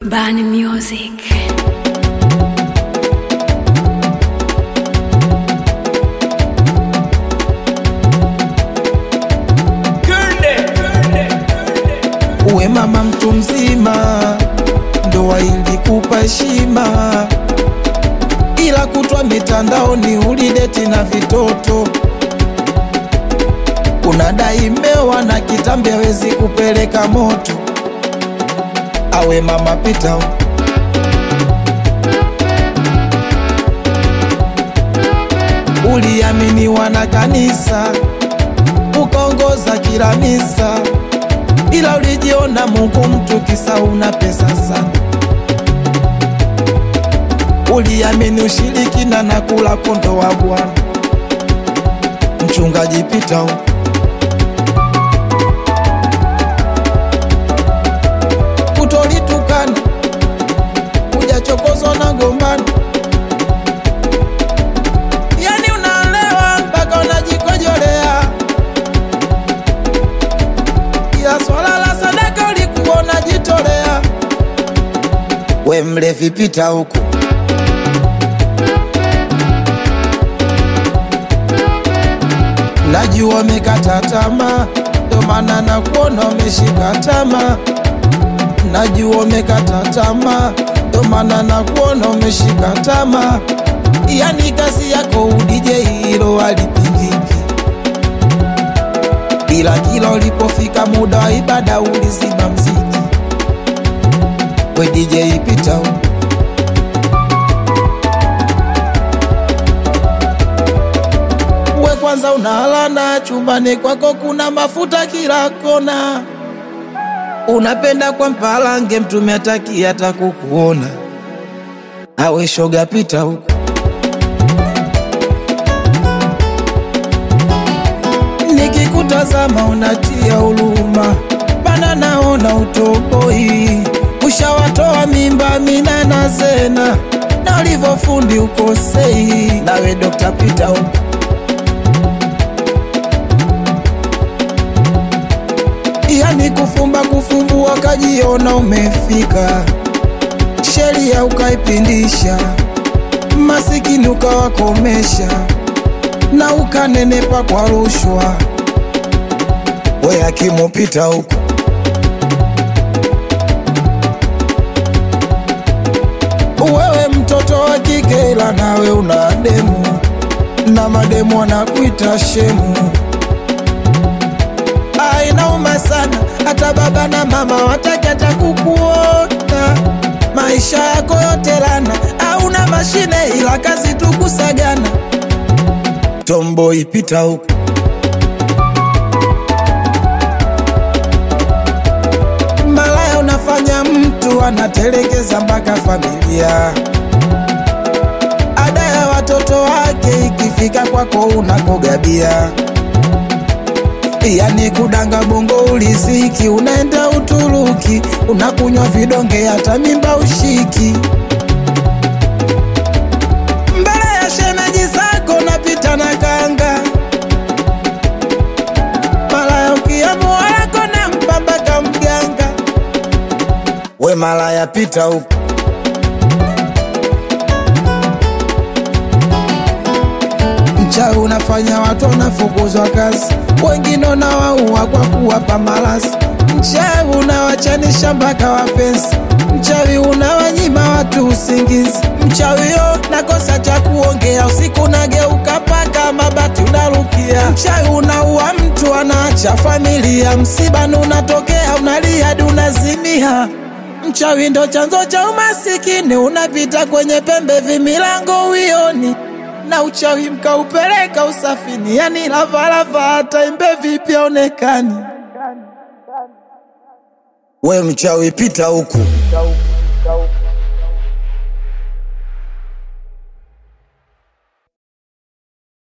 Bani Music. Uwe mama mtu mzima, ndoa ilikupa heshima, ila kutwa mitandaoni ulideti na vitoto. Unadai mewa na kitambi hawezi kupeleka moto. Awe mama pita huko, uliaminiwa na kanisa, ukaongoza kila misa, ila ulijiona Mungu mtu kisa una pesa sana. Uliamini ushirikina na kula kondo wa Bwana. Mchungaji pita huko, utolitukana, ujachokozwa na gombana. Yani unalewa mpaka unajikojolea, ila swala la sadaka ulikuwa unajitolea. We mlevi pita huko, najua umekata tamaa, ndio maana nakuona umeshika tamaa. Najua umekata tamaa, ndio maana nakuona umeshika tamaa. Yani kazi yako udj hilo halipingiki, ila kila ulipofika muda wa ibada ulizima mziki. We DJ pita huko, we kwanza unalana chumbani kwako kuna mafuta kila kona. Unapenda kwa mpalange mtume ataki hata kukuona. Awe shoga pita huko, nikikutazama unatia huruma, bana naona utoboi. Ushawatoa mimba mina na Zena, na ulivofundi ukosei. Nawe Dr. pita huko, yani kufumba kufumbua kajiona umefika. Sheria ukaipindisha, masikini ukawakomesha, na ukanenepa kwa rushwa. We hakimu pita huko, wewe mtoto wa kike ila nawe una demu, na mademu wanakuita shemu. Inauma sana, hata baba na mama wataki hata kukuona. Maisha yako yote lana, hauna mashine ila kazi tu kusagana. Tomboy pita huko, malaya unafanya mtu anatelekeza mpaka familia. Ada ya watoto wake ikifika kwako unakogabia. Yani kudanga bongo uliziki, unaenda Uturuki, unakunywa vidonge hata mimba ushiki. Mbele ya shemeji zako napita na kanga, malaya ukiamua wako na mpambaka mganga. We malaya pita huko, mchawi unafanya watu wanafukuzwa kazi, wengine unawaua kwa kuwapa malasi. Mchawi unawachanisha mpaka wapenzi, mchawi unawanyima watu usingizi. Mchawi yo nakosa cha kuongea, usiku nageuka paka mabati unarukia. Mchawi unaua mtu anaacha familia, msibani unatokea unalia hadi unazimia. Mchawi ndo chanzo cha umasikini, unapita kwenye pembe vimilango uioni, na uchawi mkaupeleka usafini. Yani lavalava hata imbe vipi onekani. We mchawi pita huku,